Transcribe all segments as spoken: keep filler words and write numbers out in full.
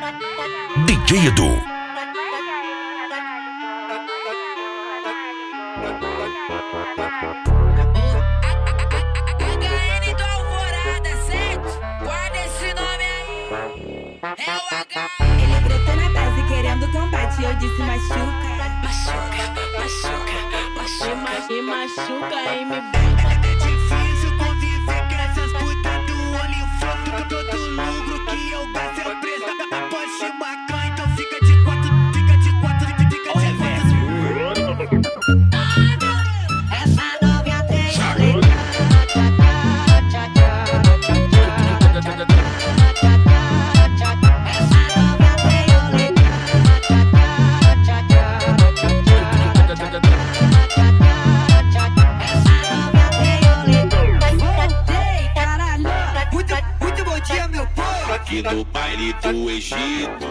D J Edu. Ele gritou na base querendo combate, eu disse machuca, Machuca, machuca, machuca e machuca e me É difícil conviver com essas putas do OnlyFans. Todo lucro que eu gasto é presa após se macar. Então fica de quatro, fica de quatro, fica de quatro. essa novinha tem Aqui no baile do Egito,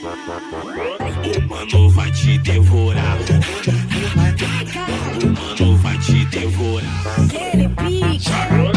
o mano vai te devorar. O mano vai te devorar. ele pica.